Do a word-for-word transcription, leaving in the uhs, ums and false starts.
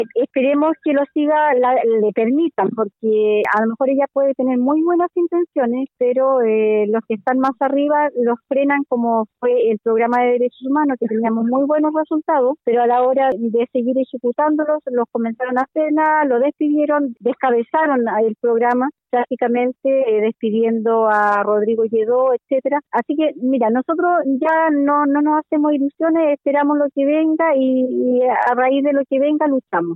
Esperemos que lo siga, la, le permitan, porque a lo mejor ella puede tener muy buenas intenciones, pero eh, los que están más arriba los frenan, como fue el programa de derechos humanos, que teníamos muy buenos resultados, pero a la hora de seguir ejecutándolos, los comenzaron a frenar, lo despidieron, descabezaron el programa, prácticamente eh, despidiendo a Rodrigo Lledó, etcétera. Así que, mira, nosotros ya no, no nos hacemos ilusiones, esperamos lo que venga y, y a raíz de lo que venga luchamos.